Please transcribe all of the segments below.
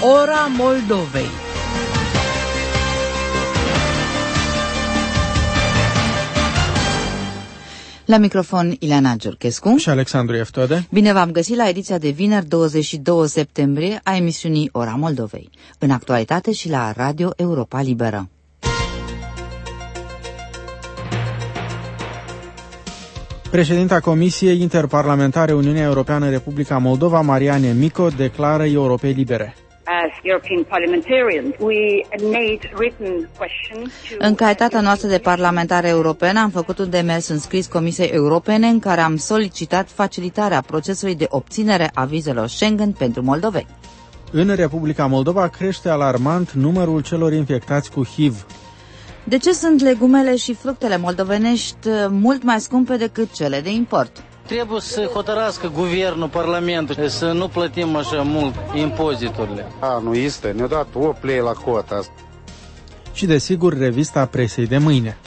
Ora Moldovei. La microfon Ileana Giurchescu și Alexandru Eftode. Bine v-am găsit la ediția de vineri 22 septembrie a emisiunii Ora Moldovei, în actualitate și la Radio Europa Liberă. Președinta Comisiei Interparlamentare Uniunea Europeană Republica Moldova, Mariane Mico, declară Europei Libere. În calitatea noastră de parlamentari europene am făcut un demers înscris Comisiei Europene în care am solicitat facilitarea procesului de obținere a vizelor Schengen pentru moldoveni. În Republica Moldova crește alarmant numărul celor infectați cu HIV. De ce sunt legumele și fructele moldovenești mult mai scumpe decât cele de import? Trebuie să hotărască guvernul, parlamentul, să nu plătim așa mult impoziturile. Nu este, ne-a dat o play la cota. Și desigur, revista presei de mâine.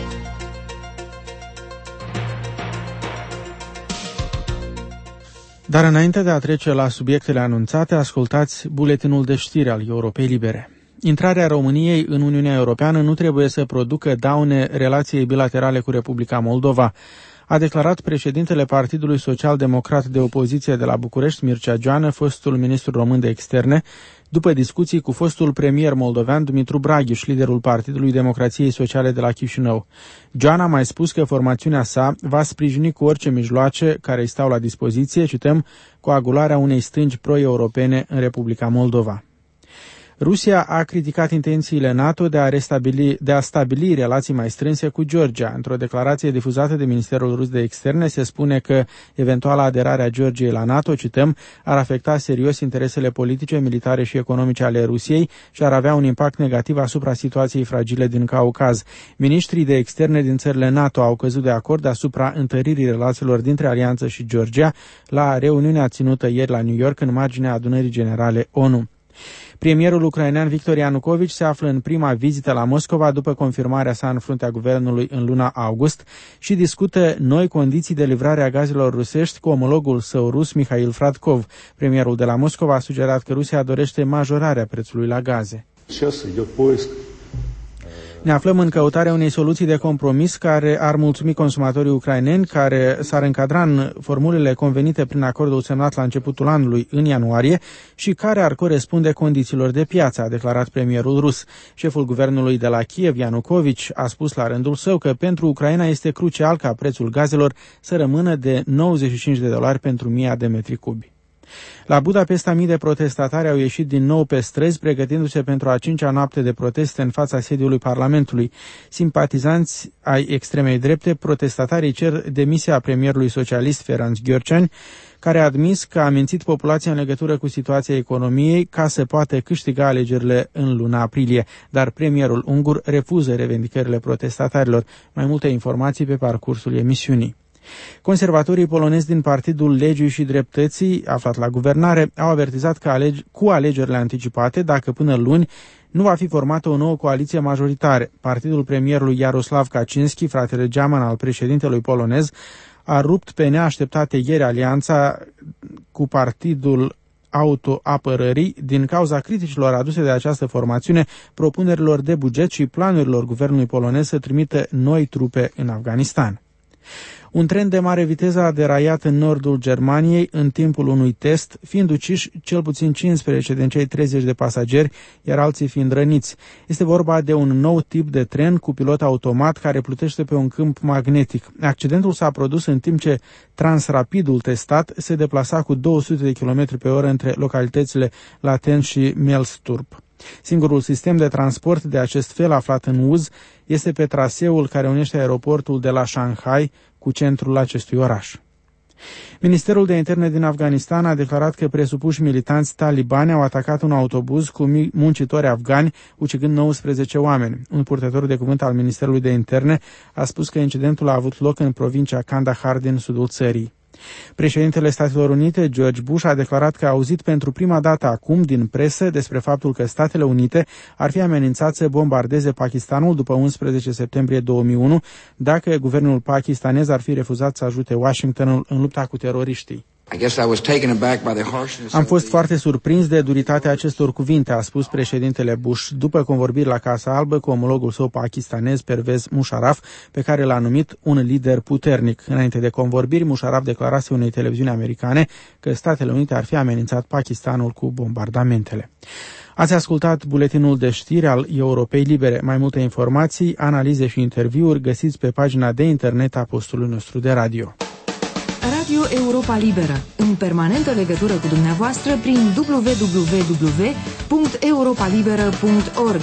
Dar înainte de a trece la subiectele anunțate, ascultați buletinul de știri al Europei Libere. Intrarea României în Uniunea Europeană nu trebuie să producă daune relației bilaterale cu Republica Moldova, a declarat președintele Partidului Social-Democrat de Opoziție de la București, Mircea Joană, fostul ministru român de externe, după discuții cu fostul premier moldovean Dumitru Braghiș, liderul Partidului Democrației Sociale de la Chișinău. Joană a mai spus că formațiunea sa va sprijini cu orice mijloace care îi stau la dispoziție, cităm, coagularea unei stângi pro-europene în Republica Moldova. Rusia a criticat intențiile NATO de a stabili relații mai strânse cu Georgia. Într-o declarație difuzată de Ministerul Rus de Externe se spune că eventuala aderare a Georgiei la NATO, cităm, ar afecta serios interesele politice, militare și economice ale Rusiei și ar avea un impact negativ asupra situației fragile din Caucaz. Ministrii de externe din țările NATO au căzut de acord asupra întăririi relațiilor dintre Alianță și Georgia la reuniunea ținută ieri la New York în marginea adunării generale ONU. Premierul ucrainean Victor Ianukovici se află în prima vizită la Moscova după confirmarea sa în fruntea guvernului în luna august și discută noi condiții de livrare a gazelor rusești cu omologul său rus Mikhail Fradkov. Premierul de la Moscova a sugerat că Rusia dorește majorarea prețului la gaze. Ne aflăm în căutarea unei soluții de compromis care ar mulțumi consumatorii ucraineni, care s-ar încadra în formulele convenite prin acordul semnat la începutul anului, în ianuarie, și care ar corespunde condițiilor de piață, a declarat premierul rus. Șeful guvernului de la Kiev, Ianukovici, a spus la rândul său că pentru Ucraina este crucial ca prețul gazelor să rămână de $95 pentru 1000 de metri cubi. La Budapesta, mii de protestatari au ieșit din nou pe străzi, pregătindu-se pentru a 5-a noapte de proteste în fața sediului Parlamentului. Simpatizanți ai extremei drepte, protestatarii cer demisia premierului socialist Ferenc Gyurcsány, care a admis că a mințit populația în legătură cu situația economiei ca să poată câștiga alegerile în luna aprilie, dar premierul ungur refuză revendicările protestatarilor. Mai multe informații pe parcursul emisiunii. Conservatorii polonezi din Partidul Legii și Dreptății, aflat la guvernare, au avertizat că cu alegerile anticipate, dacă până luni nu va fi formată o nouă coaliție majoritară. Partidul premierului Jarosław Kaczynski, fratele geaman al președintelui polonez, a rupt pe neașteptate ieri alianța cu Partidul Autoapărării din cauza criticilor aduse de această formațiune, propunerilor de buget și planurilor guvernului polonez să trimită noi trupe în Afganistan. Un tren de mare viteză a deraiat în nordul Germaniei în timpul unui test, fiind uciși cel puțin 15 din cei 30 de pasageri, iar alții fiind răniți. Este vorba de un nou tip de tren cu pilot automat care plutește pe un câmp magnetic. Accidentul s-a produs în timp ce Transrapidul testat se deplasa cu 200 de km pe oră între localitățile Laten și Melsturp. Singurul sistem de transport de acest fel aflat în uz este pe traseul care unește aeroportul de la Shanghai cu centrul acestui oraș. Ministerul de Interne din Afganistan a declarat că presupuși militanți talibani au atacat un autobuz cu muncitori afgani, ucigând 19 oameni. Un purtător de cuvânt al Ministerului de Interne a spus că incidentul a avut loc în provincia Kandahar din sudul țării. Președintele Statelor Unite, George Bush, a declarat că a auzit pentru prima dată acum din presă despre faptul că Statele Unite ar fi amenințat să bombardeze Pakistanul după 11 septembrie 2001 dacă guvernul pakistanez ar fi refuzat să ajute Washingtonul în lupta cu teroriștii. Am fost foarte surprins de duritatea acestor cuvinte, a spus președintele Bush după convorbiri la Casa Albă cu omologul său pakistanez Pervez Musharraf, pe care l-a numit un lider puternic. Înainte de convorbiri, Musharraf declarase unei televiziuni americane că Statele Unite ar fi amenințat Pakistanul cu bombardamentele. Ați ascultat buletinul de știri al Europei Libere. Mai multe informații, analize și interviuri găsiți pe pagina de internet a postului nostru de radio. Radio Europa Liberă, în permanentă legătură cu dumneavoastră prin www.europalibera.org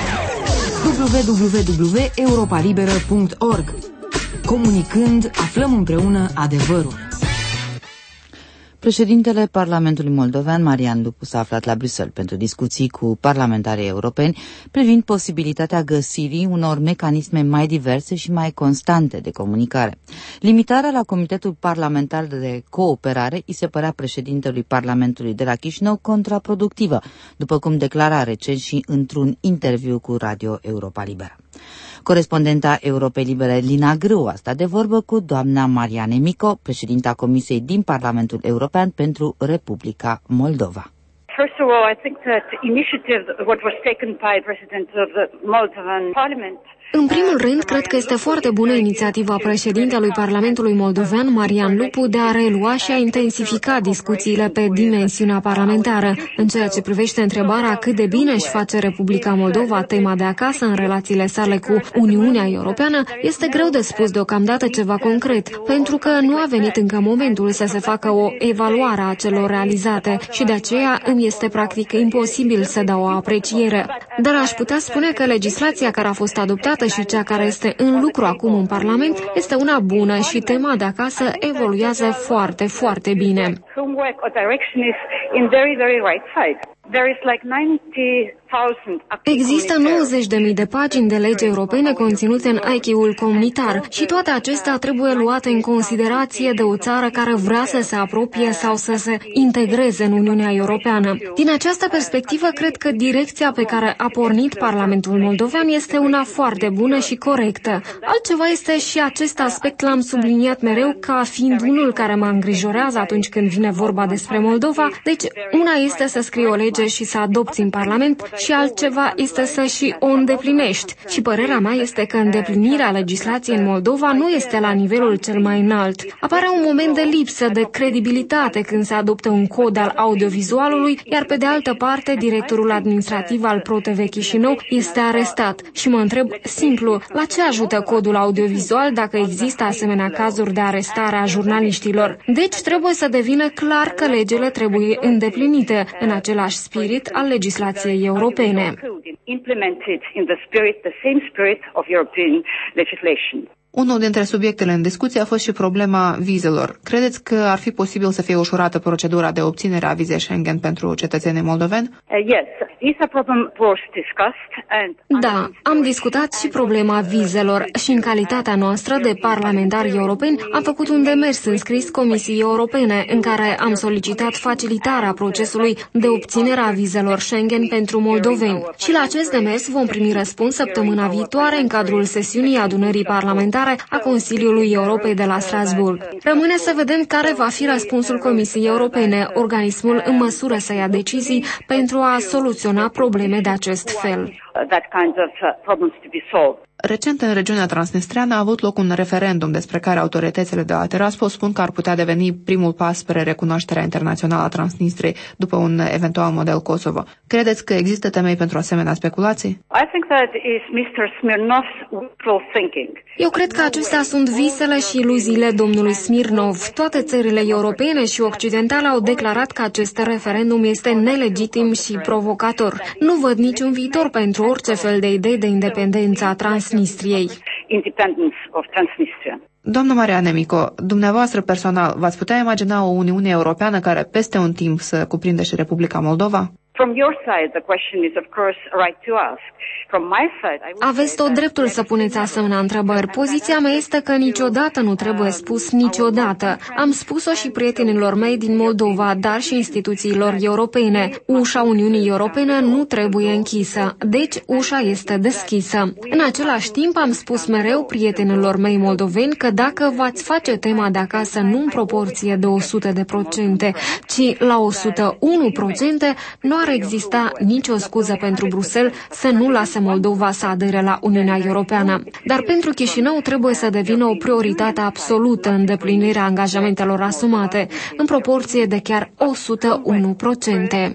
www.europalibera.org. Comunicând, aflăm împreună adevărul. Președintele Parlamentului Moldovean, Marian Lupu, s-a aflat la Bruxelles pentru discuții cu parlamentarii europeni privind posibilitatea găsirii unor mecanisme mai diverse și mai constante de comunicare. Limitarea la Comitetul Parlamentar de Cooperare îi se părea președintelui Parlamentului de la Chișinău contraproductivă, după cum declara recent și într-un interviu cu Radio Europa Liberă. Corespondenta Europei Libere, Lina Grâu, a stat de vorbă cu doamna Mariane Mico, președinta Comisiei din Parlamentul European pentru Republica Moldova. First of all, I think that initiative what was taken by President of the Moldovan Parliament. În primul rând, cred că este foarte bună inițiativa președintelui Parlamentului Moldovean, Marian Lupu, de a relua și a intensifica discuțiile pe dimensiunea parlamentară. În ceea ce privește întrebarea cât de bine își face Republica Moldova tema de acasă în relațiile sale cu Uniunea Europeană, este greu de spus deocamdată ceva concret, pentru că nu a venit încă momentul să se facă o evaluare a celor realizate și de aceea îmi este practic imposibil să dau o apreciere. Dar aș putea spune că legislația care a fost adoptată și cea care este în lucru acum în Parlament este una bună și tema de acasă evoluează foarte, foarte bine. Există 90.000 de pagini de legi europene conținute în acquis-ul comunitar și toate acestea trebuie luate în considerație de o țară care vrea să se apropie sau să se integreze în Uniunea Europeană. Din această perspectivă, cred că direcția pe care a pornit Parlamentul Moldovean este una foarte bună și corectă. Altceva este și acest aspect, l-am subliniat mereu ca fiind unul care mă îngrijorează atunci când vine vorba despre Moldova. Deci, una este să scrii o lege și să adopți în Parlament și altceva este să și o îndeplinești. Și părerea mea este că îndeplinirea legislației în Moldova nu este la nivelul cel mai înalt. Apare un moment de lipsă de credibilitate când se adoptă un cod al audiovizualului, iar pe de altă parte directorul administrativ al ProTV Chișinău este arestat. Și mă întreb simplu, la ce ajută codul audiovizual dacă există asemenea cazuri de arestare a jurnaliștilor? Deci trebuie să devină clar că legile trebuie îndeplinite în același spirit al legislației europene. Unul dintre subiectele în discuție a fost și problema vizelor. Credeți că ar fi posibil să fie ușurată procedura de obținere a vizei Schengen pentru cetățenii moldoveni? Da, am discutat și problema vizelor și în calitatea noastră de parlamentari europeni am făcut un demers înscris Comisiei Europene în care am solicitat facilitarea procesului de obținere a vizelor Schengen pentru moldoveni. Și la acest demers vom primi răspuns săptămâna viitoare în cadrul sesiunii adunării parlamentare a Consiliului Europei de la Strasbourg. Rămâne să vedem care va fi răspunsul Comisiei Europene, organismul în măsură să ia decizii pentru a soluționa probleme de acest fel. Recent, în regiunea transnistreană a avut loc un referendum despre care autoritățile de la Tiraspol spun că ar putea deveni primul pas spre recunoașterea internațională a Transnistriei după un eventual model Kosovo. Credeți că există temei pentru asemenea speculații? Eu cred că acestea sunt visele și iluziile domnului Smirnov. Toate țările europene și occidentale au declarat că acest referendum este nelegitim și provocator. Nu văd niciun viitor pentru orice fel de idei de independență a Transnistriei. Doamnă Mariane Mico, dumneavoastră personal, v-ați putea imagina o Uniune Europeană care peste un timp să cuprindă și Republica Moldova? From your side, the question is, of course, right to ask. From my side, I would Aveți tot dreptul să puneți asemenea întrebări. Poziția mea este că niciodată nu trebuie spus niciodată. Am spus-o și prietenilor mei din Moldova, dar și instituțiilor europene. Ușa Uniunii Europene nu trebuie închisă, deci ușa este deschisă. În același timp am spus mereu prietenilor mei moldoveni că dacă v-ați face tema de acasă nu în proporție de 100%, ci la 101%, nu ar exista nicio scuză pentru Bruxelles să nu lase Moldova să adere la Uniunea Europeană. Dar pentru Chișinău trebuie să devină o prioritate absolută îndeplinirea angajamentelor asumate, în proporție de chiar 101%.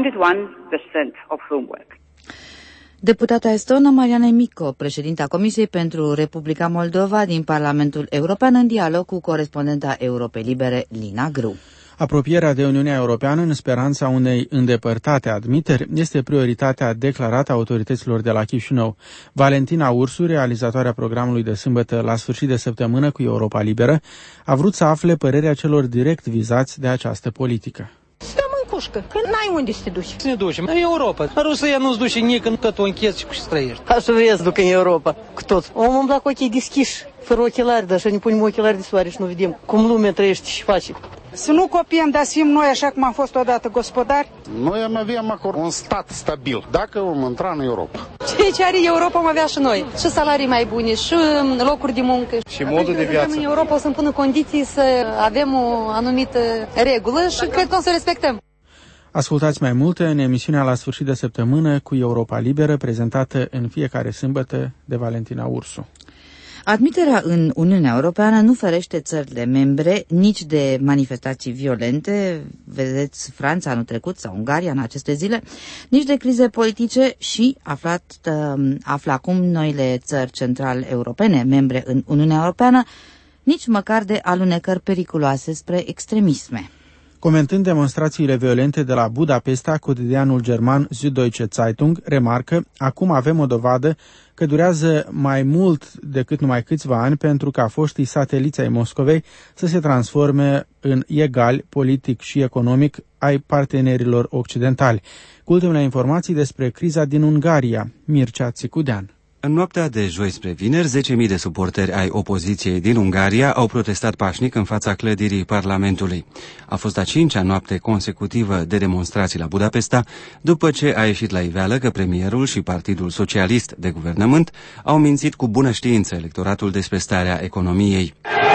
Deputata estonă Mariana Mikko, președinta Comisiei pentru Republica Moldova din Parlamentul European, în dialog cu corespondenta Europei Libere, Lina Gru. Apropierea de Uniunea Europeană în speranța unei îndepărtate admiteri este prioritatea declarată a autorităților de la Chișinău. Valentina Ursu, realizatoarea programului de sâmbătă la sfârșit de săptămână cu Europa Liberă, a vrut să afle părerea celor direct vizați de această politică. Că n-ai unde să te duci. Să ne ducem în Europa. Rusia nu-ți duce nici tot o încheți și străiești. Așa vrea să duc în Europa, cu toți. Om umbla cu ochii deschiși, fără ochelari, dar așa ne punem ochelari de soare și nu vedem cum lumea trăiește și face. Să nu copiem, dar să fim noi așa cum am fost odată gospodari. Noi am avea măcar un stat stabil, dacă vom intra în Europa. Ce are Europa am avea și noi. Și salarii mai bune, și locuri de muncă. Și modul de viață. În Europa o să-mi pună condiții să avem o anumită regulă și cred că o să respectăm. Ascultați mai multe în emisiunea la sfârșit de săptămână cu Europa Liberă, prezentată în fiecare sâmbătă de Valentina Ursu. Admiterea în Uniunea Europeană nu ferește țările membre nici de manifestații violente, vedeți Franța anul trecut sau Ungaria în aceste zile, nici de crize politice și, află acum noile țări central europene, membre în Uniunea Europeană, nici măcar de alunecări periculoase spre extremisme. Comentând demonstrațiile violente de la Budapesta, cotidianul german Süddeutsche Zeitung remarcă: acum avem o dovadă că durează mai mult decât numai câțiva ani pentru ca foștii sateliți ai Moscovei să se transforme în egali politic și economic ai partenerilor occidentali. Cu ultimele informații despre criza din Ungaria, Mircea Țicudean. În noaptea de joi spre vineri, 10.000 de suporteri ai opoziției din Ungaria au protestat pașnic în fața clădirii Parlamentului. A fost a 5-a noapte consecutivă de demonstrații la Budapesta, după ce a ieșit la iveală că premierul și Partidul Socialist de Guvernământ au mințit cu bună știință electoratul despre starea economiei.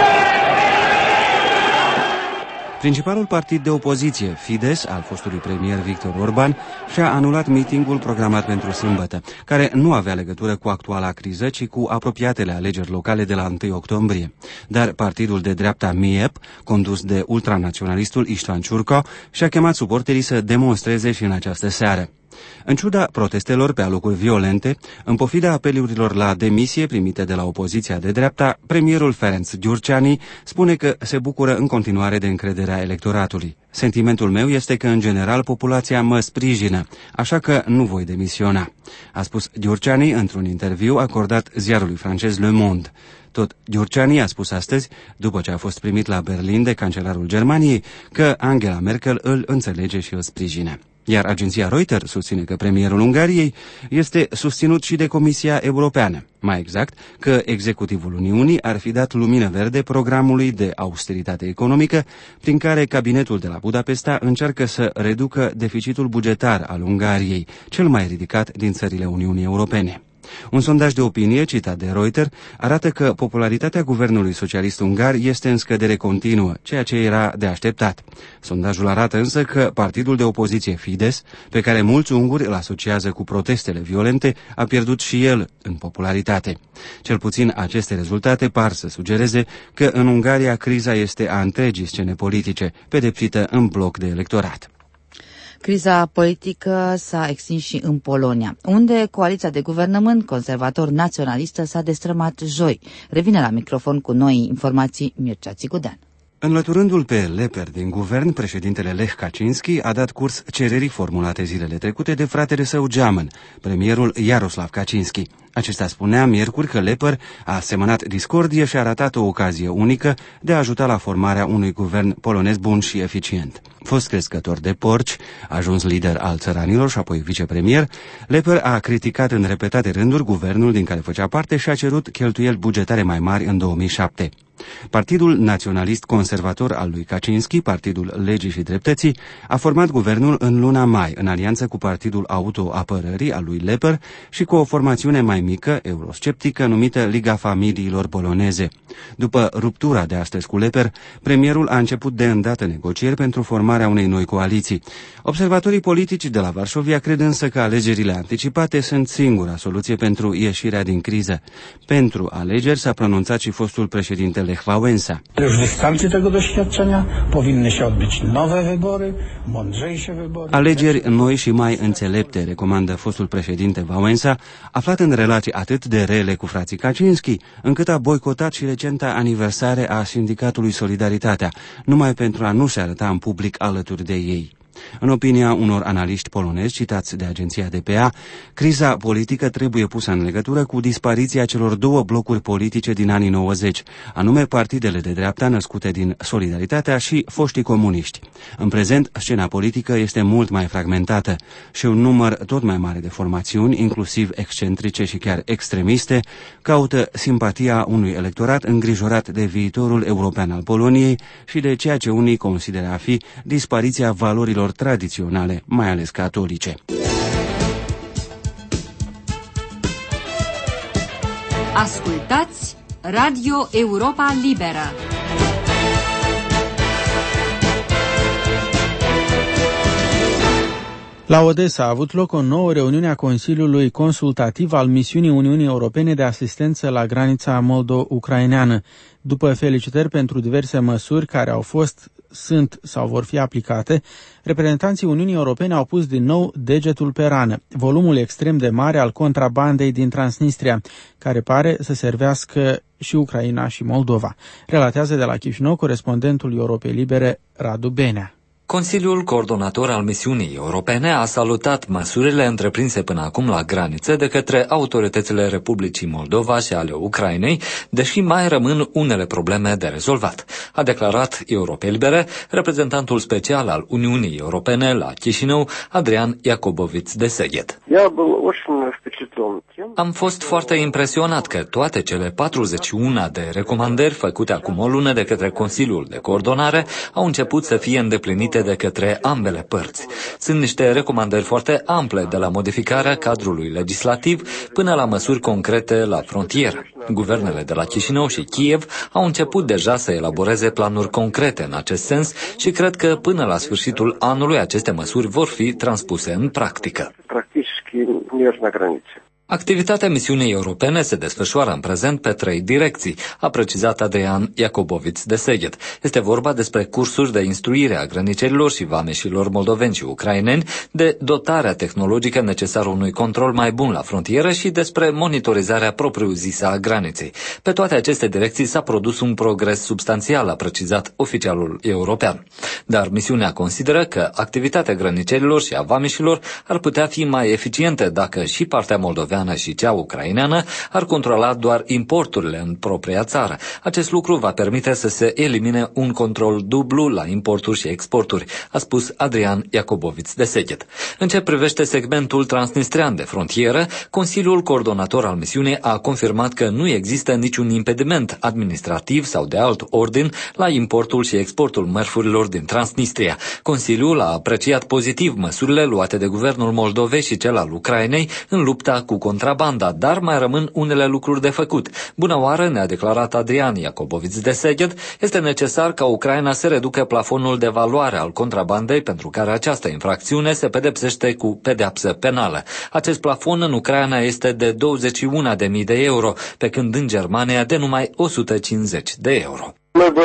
Principalul partid de opoziție, Fidesz, al fostului premier Viktor Orban, și-a anulat mitingul programat pentru sâmbătă, care nu avea legătură cu actuala criză, ci cu apropiatele alegeri locale de la 1 octombrie. Dar partidul de dreapta MIEP, condus de ultranaționalistul István Csurka, și-a chemat suporterii să demonstreze și în această seară. În ciuda protestelor pe alocuri violente, în pofida apelurilor la demisie primite de la opoziția de dreapta, premierul Ferenc Gyurcsány spune că se bucură în continuare de încrederea electoratului. Sentimentul meu este că, în general, populația mă sprijină, așa că nu voi demisiona, a spus Gyurcsány într-un interviu acordat ziarului francez Le Monde. Tot Gyurcsány a spus astăzi, după ce a fost primit la Berlin de cancelarul Germaniei, că Angela Merkel îl înțelege și îl sprijină. Iar agenția Reuters susține că premierul Ungariei este susținut și de Comisia Europeană. Mai exact, că executivul Uniunii ar fi dat lumină verde programului de austeritate economică, prin care cabinetul de la Budapesta încearcă să reducă deficitul bugetar al Ungariei, cel mai ridicat din țările Uniunii Europene. Un sondaj de opinie citat de Reuters arată că popularitatea guvernului socialist ungar este în scădere continuă, ceea ce era de așteptat. Sondajul arată însă că partidul de opoziție Fidesz, pe care mulți unguri îl asociază cu protestele violente, a pierdut și el în popularitate. Cel puțin aceste rezultate par să sugereze că în Ungaria criza este a întregii scene politice, pedepsită în bloc de electorat. Criza politică s-a extins și în Polonia, unde coaliția de guvernământ conservator-naționalistă s-a destrămat joi. Revine la microfon cu noi informații Mircea Țicudean. Înlăturându-l pe Leper din guvern, președintele Lech Kaczynski a dat curs cererii formulate zilele trecute de fratele său geamăn, premierul Jarosław Kaczynski. Acesta spunea miercuri că Leper a semănat discordie și a ratat o ocazie unică de a ajuta la formarea unui guvern polonez bun și eficient. fost crescător de porci, ajuns lider al țăranilor și apoi vicepremier, Lepper a criticat în repetate rânduri guvernul din care făcea parte și a cerut cheltuieli bugetare mai mari în 2007. Partidul naționalist conservator al lui Kaczynski, Partidul Legii și Dreptății, a format guvernul în luna mai, în alianță cu Partidul Autoapărării al lui Lepper și cu o formațiune mai mică, eurosceptică, numită Liga Familiilor Poloneze. După ruptura de astăzi cu Lepper, premierul a început de îndată negocieri pentru formarea unei noi coaliții. Observatorii politici de la Varșovia cred însă că alegerile anticipate sunt singura soluție pentru ieșirea din criză. Pentru alegeri s-a pronunțat și fostul președinte Lech Wałęsa. Alegeri noi și mai înțelepte, recomandă fostul președinte Wałęsa, aflat în relații atât de rele cu frații Kaczynski, încât a boicotat și recenta aniversare a sindicatului Solidaritatea, numai pentru a nu se arăta în public alături de ei. În opinia unor analiști polonezi citați de agenția DPA, criza politică trebuie pusă în legătură cu dispariția celor două blocuri politice din anii 90, anume partidele de dreapta născute din Solidaritatea și foștii comuniști. În prezent, scena politică este mult mai fragmentată și un număr tot mai mare de formațiuni, inclusiv excentrice și chiar extremiste, caută simpatia unui electorat îngrijorat de viitorul european al Poloniei și de ceea ce unii consideră a fi dispariția valorilor tradiționale, mai ales catolice. Ascultați Radio Europa Liberă. La Odessa a avut loc o nouă reuniune a Consiliului Consultativ al Misiunii Uniunii Europene de Asistență la granița moldo-ucraineană. După felicitări pentru diverse măsuri care sunt sau vor fi aplicate, reprezentanții Uniunii Europene au pus din nou degetul pe rană, volumul extrem de mare al contrabandei din Transnistria, care pare să servească și Ucraina și Moldova. Relatează de la Chișinău corespondentul Europei Libere, Radu Benea. Consiliul Coordonator al Misiunii Europene a salutat măsurile întreprinse până acum la graniță de către autoritățile Republicii Moldova și ale Ucrainei, deși mai rămân unele probleme de rezolvat, a declarat Europei Libere reprezentantul special al Uniunii Europene la Chișinău, Adrian Iacoboviț de Seghet. Am fost foarte impresionat că toate cele 41 de recomandări făcute acum o lună de către Consiliul de Coordonare au început să fie îndeplinite de către ambele părți. Sunt niște recomandări foarte ample, de la modificarea cadrului legislativ până la măsuri concrete la frontieră. Guvernele de la Chișinău și Kiev au început deja să elaboreze planuri concrete în acest sens și cred că până la sfârșitul anului aceste măsuri vor fi transpuse în practică. Activitatea misiunii europene se desfășoară în prezent pe 3 direcții, a precizat Adrian Iacoboviț de Seghet. Este vorba despre cursuri de instruire a grănicerilor și vameșilor moldoveni și ucraineni, de dotarea tehnologică necesară unui control mai bun la frontieră și despre monitorizarea propriu-zisă a graniței. Pe toate aceste direcții s-a produs un progres substanțial, a precizat oficialul european. Dar misiunea consideră că activitatea grănicerilor și a vameșilor ar putea fi mai eficientă dacă și partea moldoveană și cea ucraineană ar controla doar importurile în propria țară. Acest lucru va permite să se elimine un control dublu la importuri și exporturi, a spus Adrian Iacoboviț de Seghet. În ce privește segmentul transnistrean de frontieră, Consiliul Coordonator al misiunii a confirmat că nu există niciun impediment administrativ sau de alt ordin la importul și exportul mărfurilor din Transnistria. Consiliul a apreciat pozitiv măsurile luate de guvernul Moldovei și cel al Ucrainei în lupta cu contrabanda, dar mai rămân unele lucruri de făcut. Bună oară, ne-a declarat Adrian Iacoboviț de Seghet, este necesar ca Ucraina să reducă plafonul de valoare al contrabandei, pentru care această infracțiune se pedepsește cu pedeapsă penală. Acest plafon în Ucraina este de 21.000 de euro, pe când în Germania de numai 150 de euro.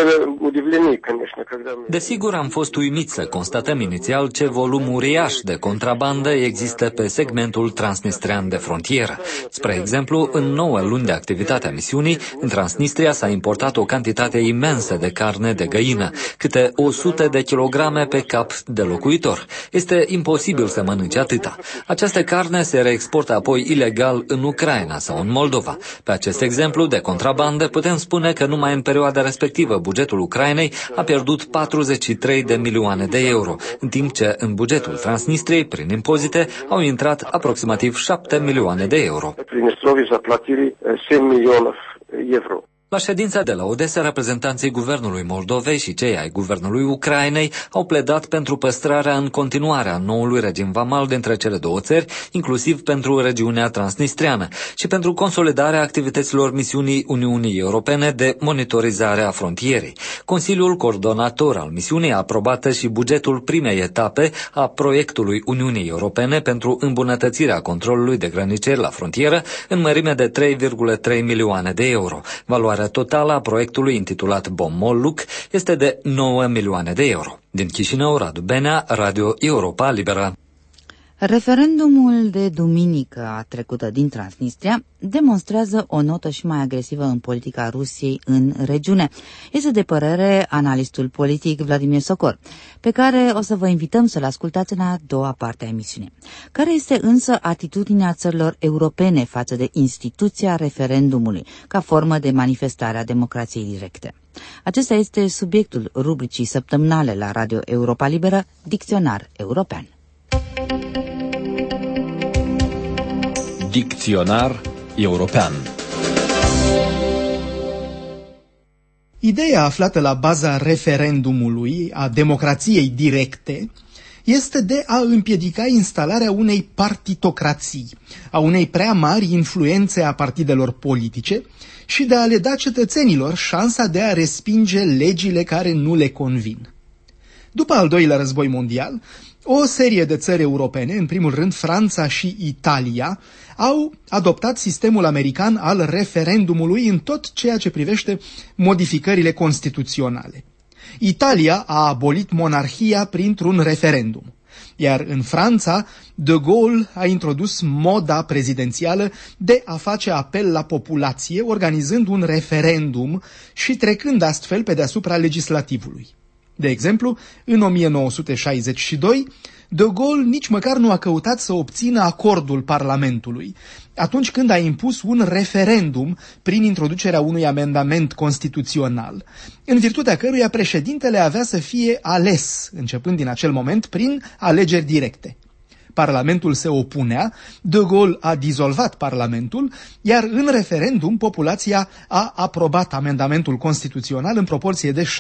Desigur, am fost uimiți să constatăm inițial ce volum uriaș de contrabandă există pe segmentul transnistrean de frontieră. Spre exemplu, în 9 luni de activitate a misiunii, în Transnistria s-a importat o cantitate imensă de carne de găină, câte 100 de kilograme pe cap de locuitor. Este imposibil să mănânci atâta. Această carne se reexportă apoi ilegal în Ucraina sau în Moldova. Pe acest exemplu de contrabandă putem spune că numai în perioada respectivă respectivă bugetul Ucrainei a pierdut 43 de milioane de euro, în timp ce în bugetul Transnistriei, prin impozite, au intrat aproximativ 7 milioane de euro. La ședința de la Odessa, reprezentanții guvernului Moldovei și cei ai guvernului Ucrainei au pledat pentru păstrarea în continuare a noului regim vamal dintre cele două țări, inclusiv pentru regiunea transnistreană, și pentru consolidarea activităților misiunii Uniunii Europene de monitorizare a frontierei. Consiliul coordonator al misiunii a aprobat și bugetul primei etape a proiectului Uniunii Europene pentru îmbunătățirea controlului de granițeri la frontieră în mărime de 3,3 milioane de euro. Valoarea totală a proiectului intitulat Bomolluc este de 9 milioane de euro. Din Chișinău, Radu Benea, Radio Europa Liberă. Referendumul de duminică trecută din Transnistria demonstrează o notă și mai agresivă în politica Rusiei în regiune. Este de părere analistul politic Vladimir Sokol, pe care o să vă invităm să-l ascultați în a doua parte a emisiunii. Care este însă atitudinea țărilor europene față de instituția referendumului ca formă de manifestare a democrației directe? Acesta este subiectul rubricii săptămânale la Radio Europa Liberă, Dicționar European. Dicționar European. Ideea aflată la baza referendumului, a democrației directe, este de a împiedica instalarea unei partitocrații, a unei prea mari influențe a partidelor politice și de a le da cetățenilor șansa de a respinge legile care nu le convin. După al doilea război mondial, o serie de țări europene, în primul rând Franța și Italia, au adoptat sistemul american al referendumului în tot ceea ce privește modificările constituționale. Italia a abolit monarhia printr-un referendum, iar în Franța, de Gaulle a introdus moda prezidențială de a face apel la populație, organizând un referendum și trecând astfel pe deasupra legislativului. De exemplu, în 1962, de Gaulle nici măcar nu a căutat să obțină acordul Parlamentului, atunci când a impus un referendum prin introducerea unui amendament constituțional, în virtutea căruia președintele avea să fie ales, începând din acel moment, prin alegeri directe. Parlamentul se opunea, de Gaulle a dizolvat Parlamentul, iar în referendum populația a aprobat amendamentul constituțional în proporție de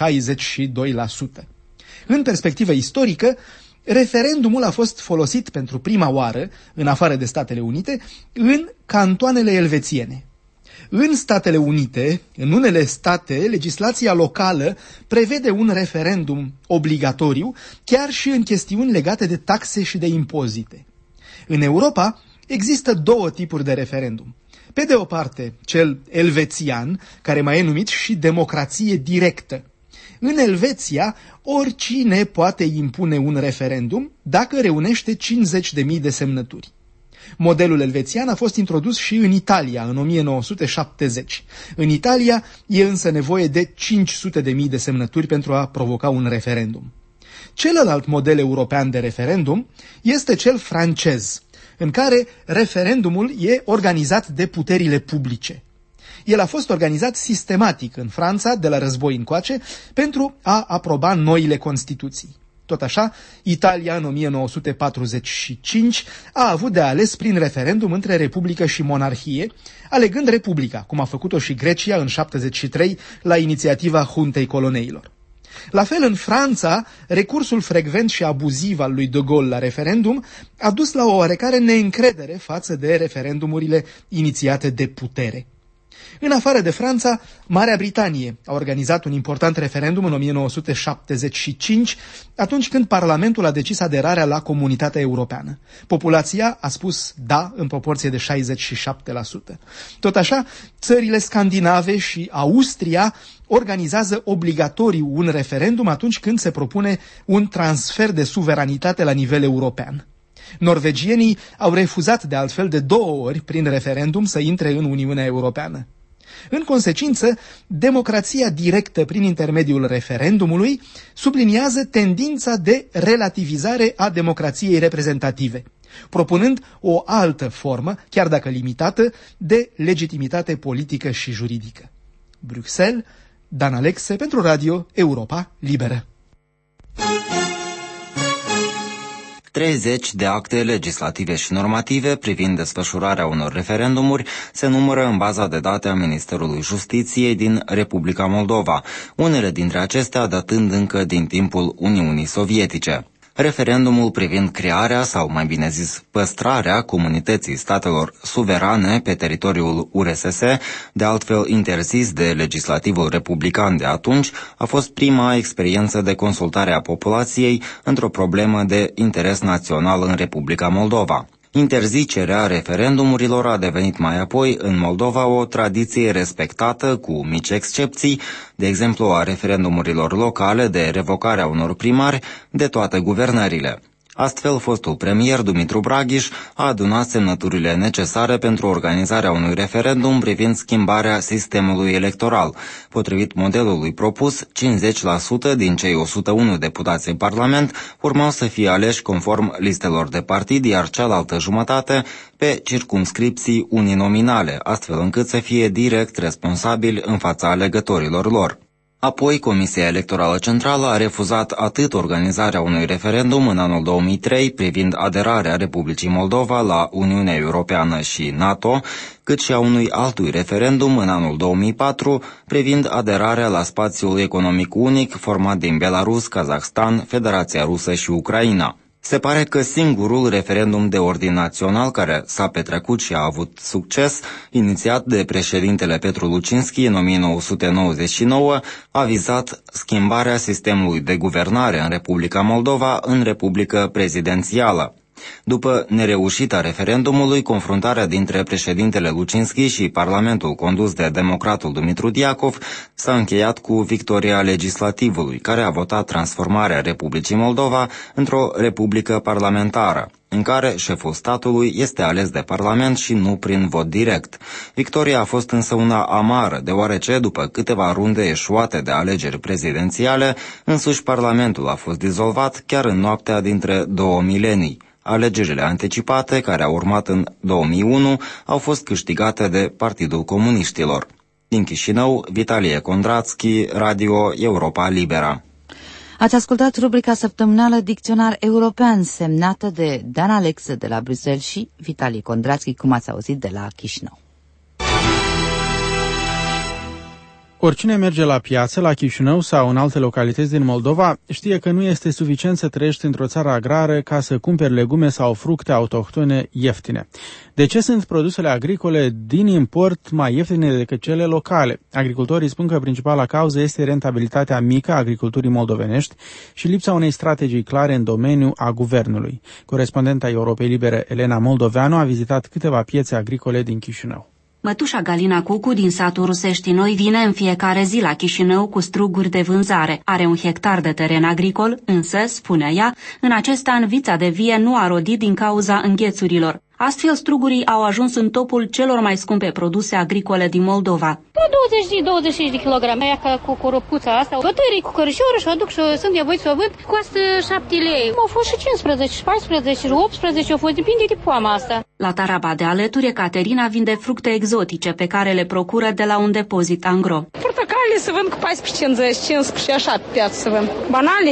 62%. În perspectivă istorică, referendumul a fost folosit pentru prima oară, în afară de Statele Unite, în cantoanele elvețiene. În Statele Unite, în unele state, legislația locală prevede un referendum obligatoriu, chiar și în chestiuni legate de taxe și de impozite. În Europa există două tipuri de referendum. Pe de o parte, cel elvețian, care mai e numit și democrație directă. În Elveția, oricine poate impune un referendum dacă reunește 50.000 de semnături. Modelul elvețian a fost introdus și în Italia în 1970. În Italia e însă nevoie de 500.000 de semnături pentru a provoca un referendum. Celălalt model european de referendum este cel francez, în care referendumul e organizat de puterile publice. El a fost organizat sistematic în Franța de la război încoace pentru a aproba noile Constituții. Tot așa, Italia în 1945 a avut de ales prin referendum între Republică și monarhie, alegând Republica, cum a făcut-o și Grecia în 73 la inițiativa Juntei Coloneilor. La fel, în Franța, recursul frecvent și abuziv al lui de Gaulle la referendum a dus la o oarecare neîncredere față de referendumurile inițiate de putere. În afară de Franța, Marea Britanie a organizat un important referendum în 1975, atunci când Parlamentul a decis aderarea la Comunitatea Europeană. Populația a spus da în proporție de 67%. Tot așa, țările scandinave și Austria organizează obligatoriu un referendum atunci când se propune un transfer de suveranitate la nivel european. Norvegienii au refuzat de altfel de 2 ori prin referendum să intre în Uniunea Europeană. În consecință, democrația directă prin intermediul referendumului subliniază tendința de relativizare a democrației reprezentative, propunând o altă formă, chiar dacă limitată, de legitimitate politică și juridică. Bruxelles, Dan Alexe pentru Radio Europa Liberă. 30 de acte legislative și normative privind desfășurarea unor referendumuri se numără în baza de date a Ministerului Justiției din Republica Moldova, unele dintre acestea datând încă din timpul Uniunii Sovietice. Referendumul privind crearea, sau mai bine zis păstrarea comunității statelor suverane pe teritoriul URSS, de altfel interzis de legislativul republican de atunci, a fost prima experiență de consultare a populației într-o problemă de interes național în Republica Moldova. Interzicerea referendumurilor a devenit mai apoi în Moldova o tradiție respectată, cu mici excepții, de exemplu a referendumurilor locale de revocarea unor primari, de toate guvernările. Astfel, fostul premier Dumitru Braghiș a adunat semnăturile necesare pentru organizarea unui referendum privind schimbarea sistemului electoral. Potrivit modelului propus, 50% din cei 101 deputați în Parlament urmau să fie aleși conform listelor de partid, iar cealaltă jumătate pe circumscripții uninominale, astfel încât să fie direct responsabili în fața alegătorilor lor. Apoi, Comisia Electorală Centrală a refuzat atât organizarea unui referendum în anul 2003 privind aderarea Republicii Moldova la Uniunea Europeană și NATO, cât și a unui altui referendum în anul 2004 privind aderarea la spațiul economic unic format din Belarus, Kazahstan, Federația Rusă și Ucraina. Se pare că singurul referendum de ordin național care s-a petrecut și a avut succes, inițiat de președintele Petru Lucinski în 1999, a vizat schimbarea sistemului de guvernare în Republica Moldova în Republică Prezidențială. După nereușita referendumului, confruntarea dintre președintele Lucinski și Parlamentul condus de democratul Dumitru Diacov s-a încheiat cu victoria legislativului, care a votat transformarea Republicii Moldova într-o republică parlamentară, în care șeful statului este ales de Parlament și nu prin vot direct. Victoria a fost însă una amară, deoarece, după câteva runde eșuate de alegeri prezidențiale, însuși Parlamentul a fost dizolvat chiar în noaptea dintre două milenii. Alegerile anticipate, care au urmat în 2001, au fost câștigate de Partidul Comuniștilor. Din Chișinău, Vitalie Condrațchi, Radio Europa Libera. Ați ascultat rubrica săptămânală Dicționar European, semnată de Dan Alexe de la Bruxelles și Vitalie Condrațchi, cum ați auzit, de la Chișinău. Oricine merge la piață, la Chișinău sau în alte localități din Moldova, știe că nu este suficient să trăiești într-o țară agrară ca să cumperi legume sau fructe autohtone ieftine. De ce sunt produsele agricole din import mai ieftine decât cele locale? Agricultorii spun că principala cauză este rentabilitatea mică a agriculturii moldovenești și lipsa unei strategii clare în domeniu a guvernului. Corespondenta Europei Libere, Elena Moldoveanu, a vizitat câteva piețe agricole din Chișinău. Mătușa Galina Cucu din satul Rusești Noi vine în fiecare zi la Chișinău cu struguri de vânzare. Are 1 hectar de teren agricol, însă, spune ea, în acest an vița de vie nu a rodit din cauza înghețurilor. Astfel, strugurii au ajuns în topul celor mai scumpe produse agricole din Moldova. 20-25 de kilograme, aia ca cu coropcuța asta, o tării cu cărășoră și o aduc și sunt nevoit să o vând, costă 7 lei. Au fost și 15, 14, 18, au fost, depinde de poama asta. La Taraba de alături, Caterina vinde fructe exotice pe care le procură de la un depozit angro. Portocale se vând cu 14,50, 15, așa pe piață se vând. Banane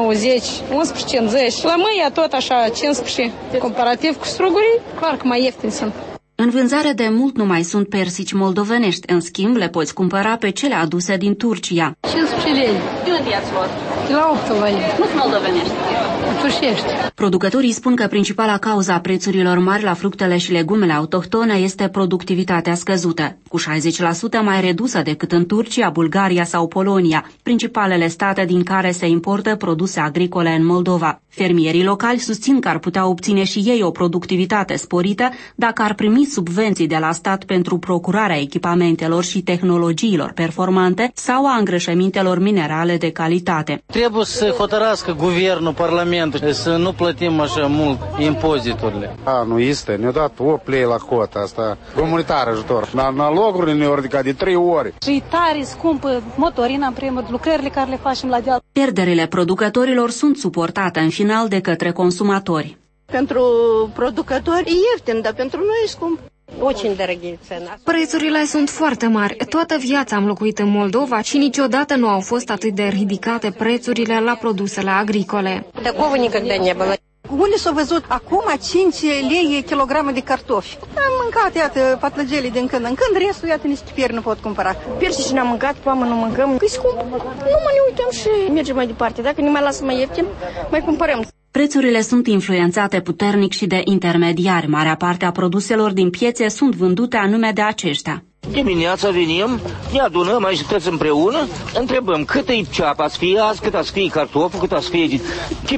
10,90, 11,50. Lămâia tot așa 15, comparativ cu strugurii. Clar că mai ieftini sunt. În vânzare de mult nu mai sunt persici moldovenești, în schimb le poți cumpăra pe cele aduse din Turcia. 15 lei. De unde i-ați luat? De la 8 lei. Nu sunt moldovenești. Turcești. Producătorii spun că principala cauză a prețurilor mari la fructele și legumele autohtone este productivitatea scăzută, cu 60% mai redusă decât în Turcia, Bulgaria sau Polonia, principalele state din care se importă produse agricole în Moldova. Fermierii locali susțin că ar putea obține și ei o productivitate sporită dacă ar primi subvenții de la stat pentru procurarea echipamentelor și tehnologiilor performante sau a îngrășămintelor minerale de calitate. Trebuie să hotărască guvernul, parlamentul, să nu plătim așa mult impoziturile. Nu este, ne-a dat 8 lei la cota asta, comunitar ajutor. Nalogurile ne-au ridicat de 3 ori. Și tare scumpă motorina, în primul, lucrările care le facem la deal. Pierderile producătorilor sunt suportate în final de către consumatori. Pentru producători e ieftin, dar pentru noi e scump. Prețurile sunt foarte mari. Toată viața am locuit în Moldova și niciodată nu au fost atât de ridicate prețurile la produsele agricole. Unde s-a văzut acum 5 lei kilogramul de cartofi? Am mâncat, iată, patlăgele din când în când, restul, iată, nici pieri nu pot cumpăra. Persi și ne-am mâncat, poamă nu mâncăm, că-i scump. Nu mă ne uităm și mergem mai departe. Dacă ne mai lasă mai ieftin, mai cumpărăm. Prețurile sunt influențate puternic și de intermediari. Marea parte a produselor din piețe sunt vândute anume de aceștia. Dimineața venim, ne adunăm aici toți împreună, întrebăm cât e ceapa să fie azi, cât să fie cartoful, cât să fie